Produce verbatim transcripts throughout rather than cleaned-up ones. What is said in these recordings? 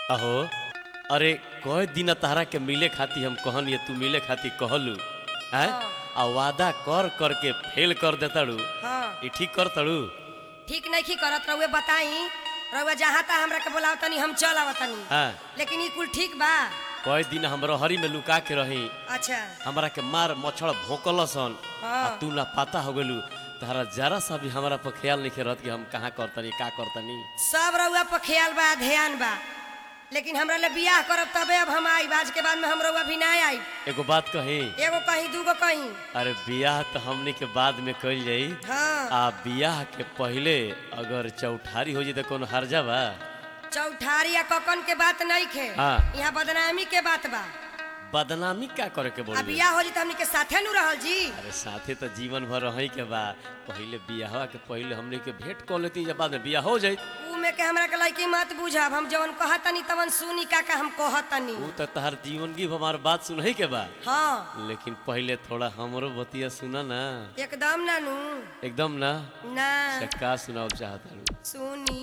अहो अरे कई दिन तहरा के मिले खाती हम कहलिए तू मिले खाती कहलू हैं आ वादा कर कर के फेल कर देताड़ू। हाँ ई ठीक कर तड़ू? ठीक नहीं की करत रहुए बताई रहुए जहाँ ता हमरा के बोलाव तनी हम चल आवतनी हाँ लेकिन ई कुल ठीक बा। कई दिन हम रहरी में लुका के रही अच्छा हमरा के मार मच्छर भोंकल सन हाँ। आ तू ना पता हो गेलू तहरा जरा सा भी हमरा पर ख्याल नहीं रहत कि हम कहाँ करतनी का करतनी। सब रहुआ पर ख्याल बा ध्यान बा लेकिन हमरा ले बियाह करब तबे अब हम आई आज के बाद में हम रहुआ भी ना आई। एगो बात कही एगो कहीं दूगो कहीं। अरे बियाह तो हमनी के बाद में कइल जाई हाँ आ बियाह के पहले अगर चौठारी हो जी तो कोनो हर्जा बा? चौठारी या ककन के बात नहीं खे हाँ। यहाँ बदनामी के बात बा। बदनामी का करे के बोल? अब बियाह हो जी तो हमनी के साथे नु रहल जी। अरे साथे तो जीवन भर रही के बा पहले बियाहवा के पहले हमने के भेंट कर लेती जब बाद में बियाह हो जाई। ऊ में के हमरा के लइकी मत बुझब हम जवन कहतनी तवन सुनी का का हम कहतनी। ऊ तो तहर जीवन की हमार बात सुनही के बा हाँ लेकिन पहले थोड़ा हमरो बतिया सुना ना। एकदम ना नू एकदम ना ना से का सुनाओ चाहता सुनी।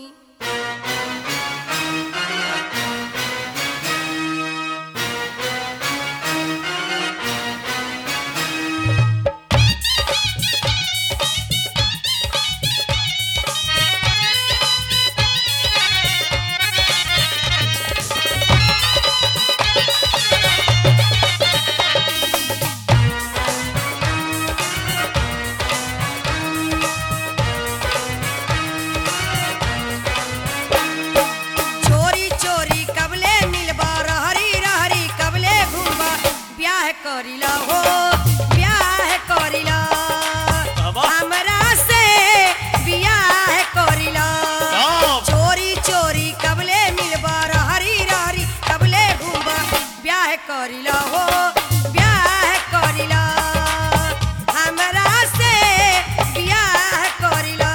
करिला हो ब्याह करिला हमरा से ब्याह करिला चोरी चोरी कबले मिलबा रहरी रहरी कबले घूमबा ब्याह करिला हो ब्याह करिला हमरा से ब्याह करिला।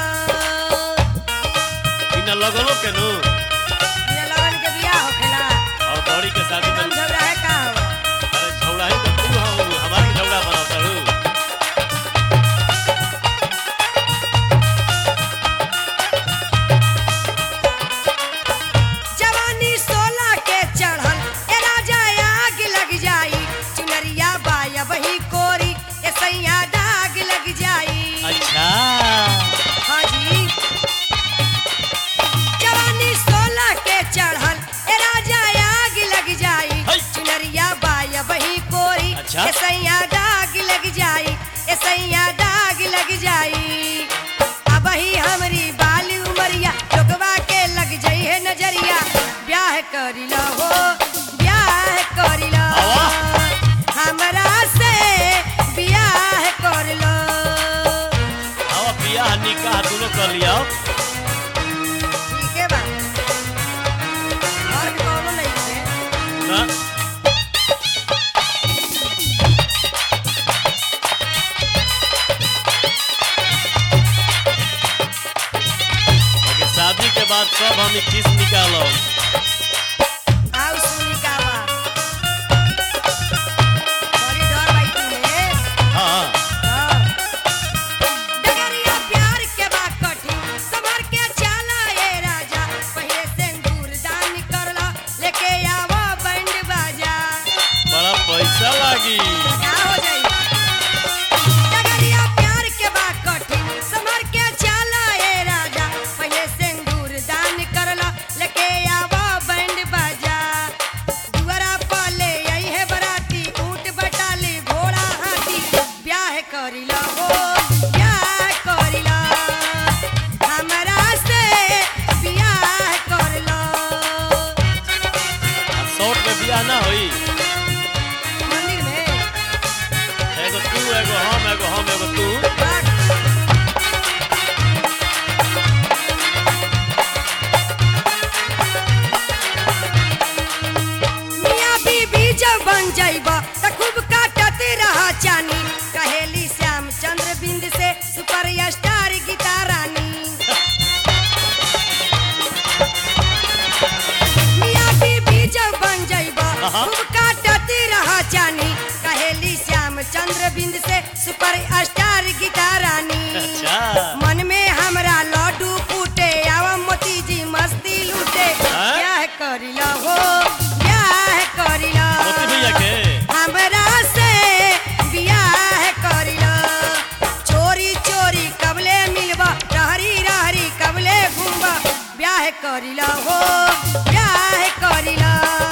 बिना लगलो के नु बिना लगन के ब्याह होखेला और दौड़ी के शादी में झगड़ा है का हो? झगड़ा ही तो तू हो हमारे झगड़ा बनाता हूँ। जवानी सोलह के चढ़ल ए राजा आग लग जाई चुनरिया बाया बही कोरी ए सैया दाग लग जाई। अच्छा हाँ जी जवानी सोलह के चढ़ल ए राजा आग लग जाई चुनरिया बाया बही कोरी अच्छा। ए सैया दाग लग जाई ए सैया दाग लग जाई। अब ही हमरी बाली उमरिया लोगवा के लग जाई है नजरिया ब्याह करिला हो ब्याह करिला हमरा से ब्याह करलो। आओ बियाह निकाह दोनों कर लिया। ठीक है बा और कौनो नहीं है ना लेकिन शादी के बाद सब हम किस निकालो। आओ सुनी का बा बड़ी डर भाई तुम्हें। हाँ हाँ डगरिया प्यार के बा कठी समर के चला ए राजा पहले सिंदूर दान करला लेके आवा बैंड बाजा बड़ा पैसा लागी। क्या हो जाई। डगरिया प्यार के बा कठी समर के चला ए राजा पहले सिंदूर दान करला लेके आवा बैंड बाजा दुआरा पाले आई है बराती ऊंट बटाली घोड़ा हाथी ब्याह करिला हो ब्याह करिला हमरा से ब्याह करला। अब शॉर्ट में बियाह ना होई मंदिर में एगो तू एगो हम एगो हम एगो तू। बात मियां बीबी जब बन जाइबा त खूब काटत रहा चानी कहेली श्याम चंद्र बिंद से सुपर स्टार गीता रानी। मियां बीबी जब बन जाइबा खूब काटत रहा चानी कहेली श्याम चंद्र बिंद से सुपर स्टार गीता रानी। अच्छा मन में हमरा लड्डू फूटे आवा मोती जी मस्ती लूटे हाँ? ब्याह कर करिला हो ब्याह करिला मोती भैया के हमरा से बियाह करिला चोरी चोरी कबले मिलबा रहरी रहरी कबले घूमबा ब्याह करिला हो ब्याह करिला